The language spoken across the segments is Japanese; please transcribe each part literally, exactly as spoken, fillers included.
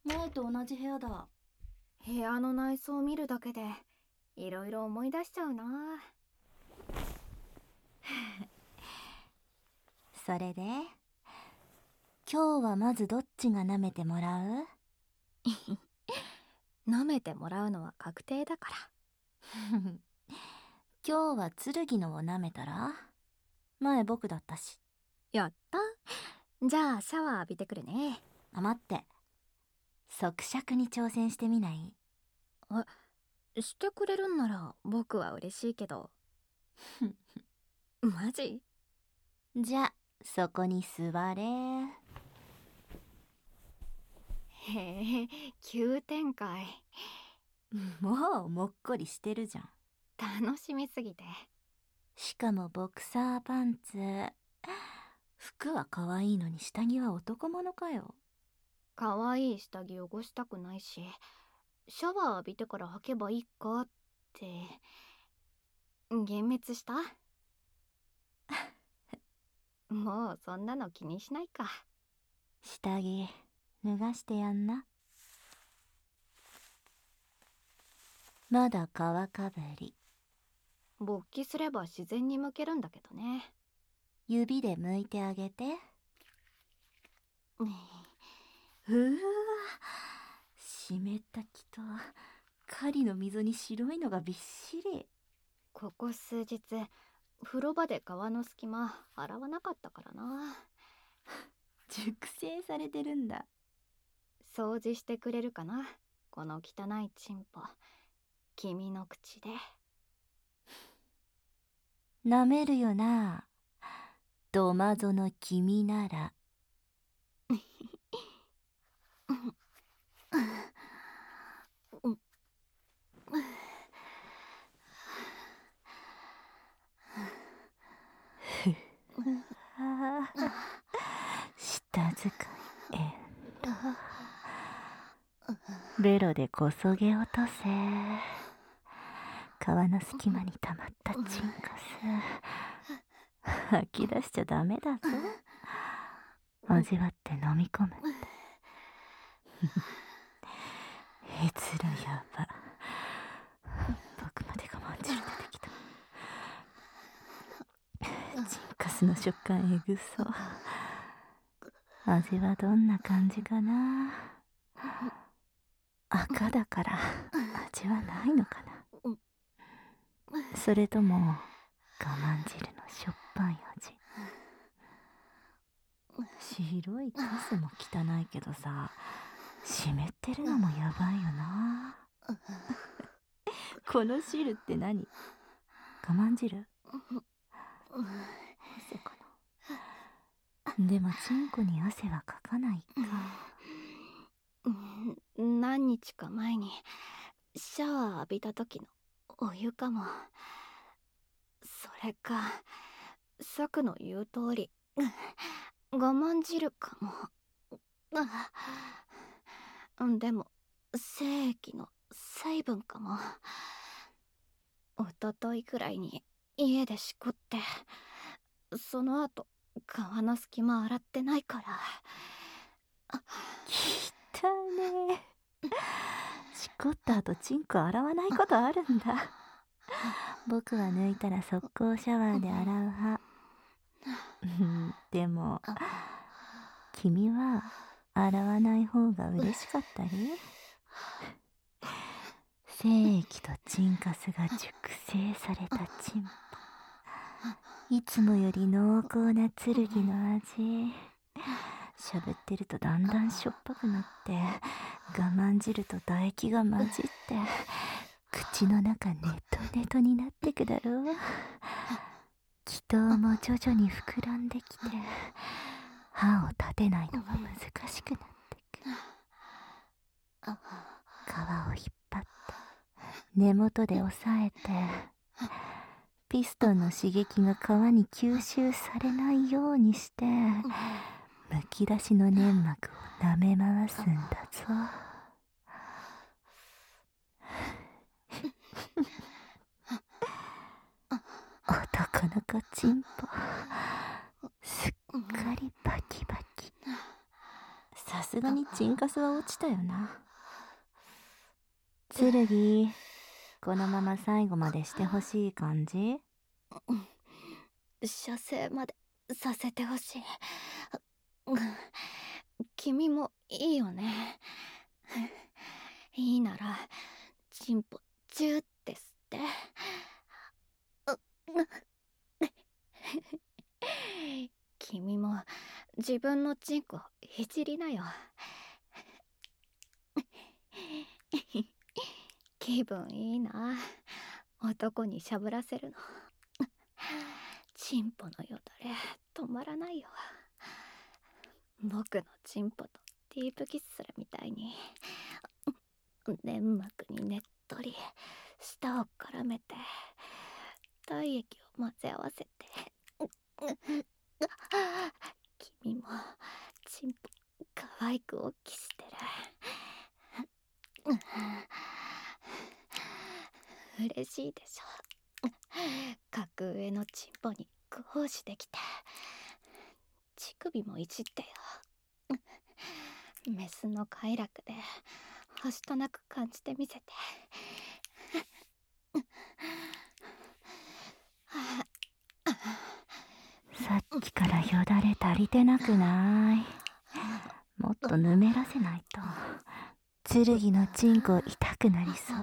前と同じ部屋だ。 部屋の内装を見るだけでいろいろ思い出しちゃうな。 それで今日はまずどっちが舐めてもらう？ 舐めてもらうのは確定だから。 今日は剣のを舐めたら？前僕だったし。 やった。じゃあシャワー浴びてくるね。 あ、待って。即尺に挑戦してみない？ え、してくれるんなら僕は嬉しいけど。マジ？ じゃあそこに座れ。 へえ、急展開。 もうもっこりしてるじゃん。 楽しみすぎて。 しかもボクサーパンツ。服は可愛いのに下着は男物かよ。 可愛い下着汚したくないし、シャワー浴びてから履けばいいかって幻滅した。もうそんなの気にしないか。 下着脱がしてやんな。まだ皮かぶり。 勃起すれば自然に剥けるんだけどね。 指で剥いてあげて。 ねうわ、湿った木と狩りの溝に白いのがびっしり。 ここ数日風呂場で川の隙間洗わなかったからな。 熟成されてるんだ。 掃除してくれるかな、この汚いチンポ。君の口で。 舐めるよな、どまぞの君なら。舌使いえベロでこそげ落とせ。皮の隙間に溜まったチンカス吐き出しちゃダメだぞ。味わって飲み込むって。閲覧やば。僕まで我慢汁出てきた。チンカスの食感えぐそう。味はどんな感じかな。赤だから味はないのかな。それとも我慢汁のしょっぱい味。白いカスも汚いけどさ、湿ってるのもやばいよな。この汁って何？我慢汁？汗かな。でもチンコに汗はかかないか。 何日か前にシャワー浴びた時のお湯かも。それかサクの言う通り我慢汁かも。でも精液の成分かも。おとといくらいに家でしこって、その後川の隙間洗ってないから。 きたね。しこった後チンコ洗わないことあるんだ。僕は抜いたら速攻シャワーで洗う派。でも君は洗わない方が嬉しかったり？精液とチンカスが熟成されたチンポ。いつもより濃厚な剣の味。喋ってるとだんだんしょっぱくなって、我慢汁と唾液が混じって口の中ネトネトになってくだろう。気筒も徐々に膨らんできて、歯を立てないのが難しくなってく。皮を引っ張って根元で押さえて、ピストンの刺激が皮に吸収されないようにしてむき出しの粘膜を舐め回すんだぞ。男の子チンポすっかりバキバキ。 さすがにチンカスは落ちたよな。剣、このまま最後までしてほしい感じ？ 射精までさせてほしい。君もいいよね。いいならチンポチューって吸って。君も自分のチンコいじりなよ。気分いいな、男にしゃぶらせるの。チンポのよだれ止まらないよ。僕のチンポとディープキスするみたいに粘膜にねっとり舌を絡めて体液を混ぜ合わせて君もチンポ可愛くおっきしてる。嬉しいでしょ。格上のチンポに行使できて乳首もいじってよ。メスの快楽ではしとなく感じてみせて。 さっきからよだれ足りてなくない？もっとぬめらせないと剣のチンコ痛くなりそう。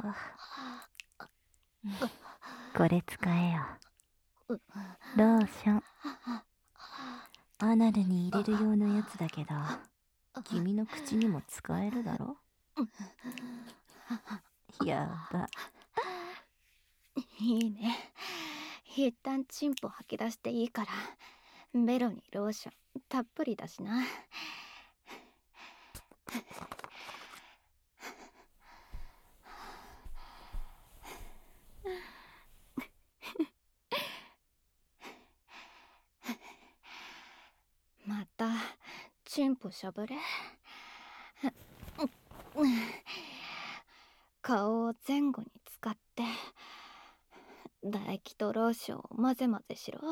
これ使えよ。ローション。アナルに入れる用のやつだけど、君の口にも使えるだろ？やば。 いいね。一旦チンポ吐き出していいから、ベロにローションたっぷりだしな。またチンポしゃぶれ。顔を前後に使って唾液とローションを混ぜ混ぜしろ。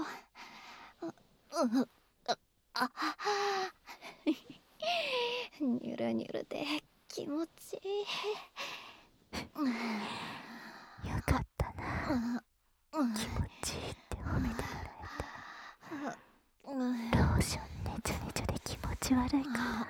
ニュルニュルで気持ちいい。 よかったな。気持ちいいって褒めてもらえた。ローションねちょねちょで気持ち悪いかな。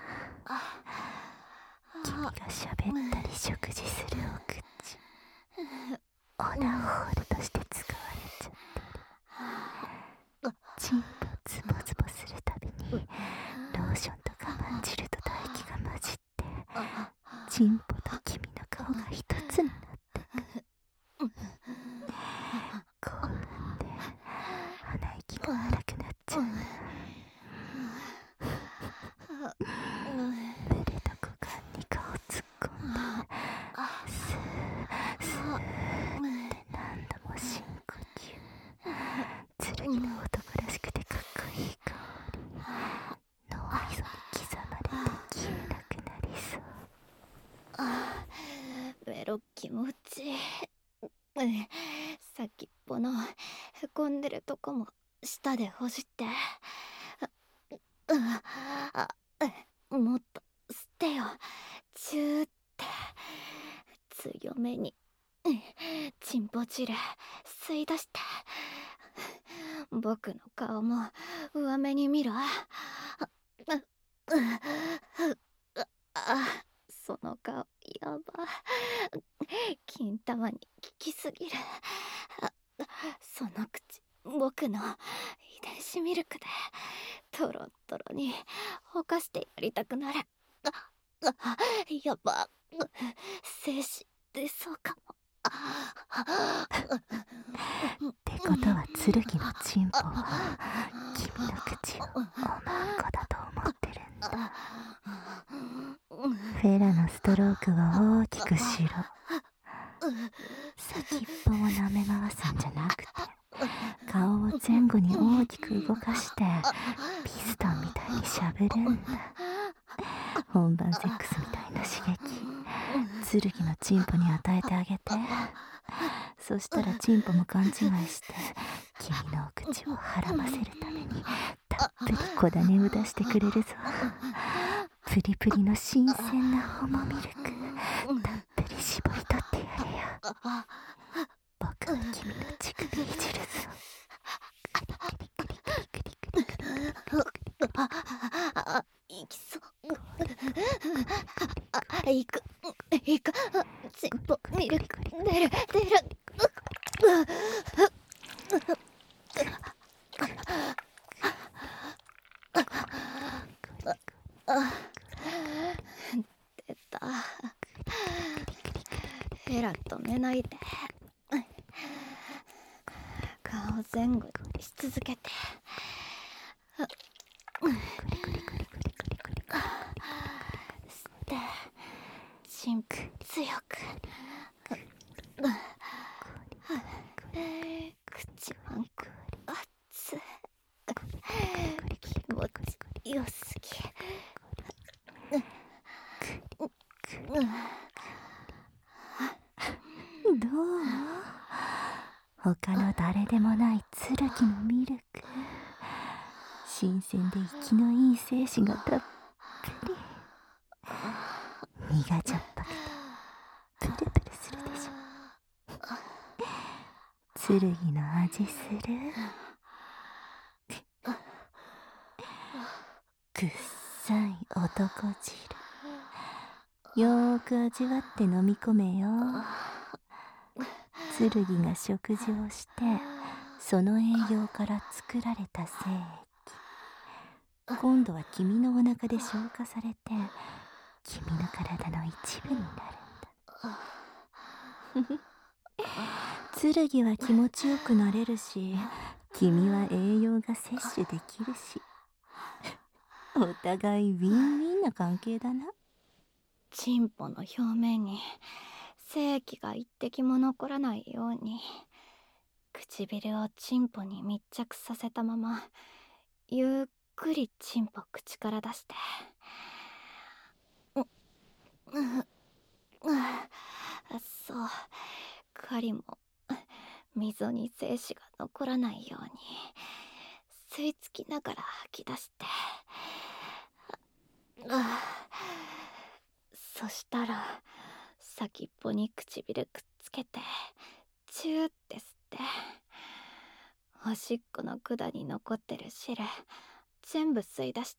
君が喋ったり食事するお口、オナホールとして使われちゃってる。チンポズボズボするたびにローションとかまんじると唾液が混じって、チンポと君の顔が一つになってく。興奮で鼻息が荒くなっちゃうな。胸と股間に顔突っ込んでスースーって何度も深呼吸。剣の男らしくてかっこいい香り、脳みそに刻まれて消えなくなりそう。 ベロ気持ちいい。先っぽのへこんでるとこも舌でほじって。あ、もっと吸ってよ。チューって強めにチンポ汁吸い出して。僕の顔も上目に見ろ。その顔やば。金玉に効きすぎる。その口僕の遺伝子ミルクでトロントロにほかしてやりたくなる。やば。精子出そうかも。 ってことは剣のチンポは君の口をおまんこだと思ってるんだ。フェラのストロークは大きくしろ。先っぽを舐め回すんじゃなくて、顔を前後に大きく動かしてピストンみたいにしゃぶるんだ。本番セックスみたいな刺激、剣のチンポに与えてあげて。そしたらチンポも勘違いして君のお口をはらませるためにたっぷり小種を出してくれるぞ。ププリプリの新鮮なホモミルクたっぷり絞り取ってやれよ。僕は君の乳首いじるぞ。 あ、いきそう。あ、いく、いく、チンポミルク出る、出る。出た。ヘラ止めないで。顔前後にし続けて。吸ってチンプ強く。口は熱い。気持ちよすぎ。 どう？他の誰でもない剣のミルク。新鮮で生きのいい精子がたっぷり。身がちょっぱくてプルプルするでしょ。剣の味する？くっさい男汁。よーく味わって飲み込めよ。剣が食事をしてその栄養から作られた精液、今度は君のお腹で消化されて君の体の一部になるんだ。剣は気持ちよくなれるし、君は栄養が摂取できるし、お互いウィンウィンな関係だな。 チンポの表面に精液が一滴も残らないように唇をチンポに密着させたままゆっくりチンポ口から出して、う、う、う、そう、狩りも溝に精子が残らないように吸い付きながら吐き出して、そしたら先っぽに唇くっつけてチューって吸って、おしっこの管に残ってる汁全部吸い出して、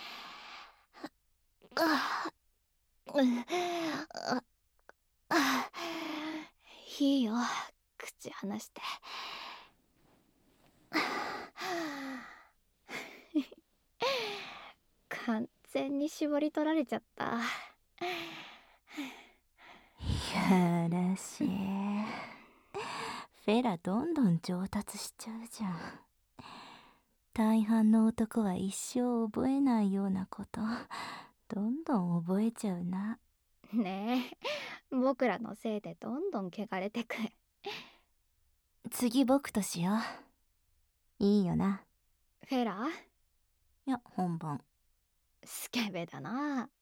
いいよ、口離して。完全に絞り取られちゃった。 やらしい。フェラどんどん上達しちゃうじゃん。大半の男は一生覚えないようなことどんどん覚えちゃうな。 ねえ、僕らのせいでどんどん汚れてく。 次僕としよう。いいよな。 フェラ？ いや、本番。 スケベだな。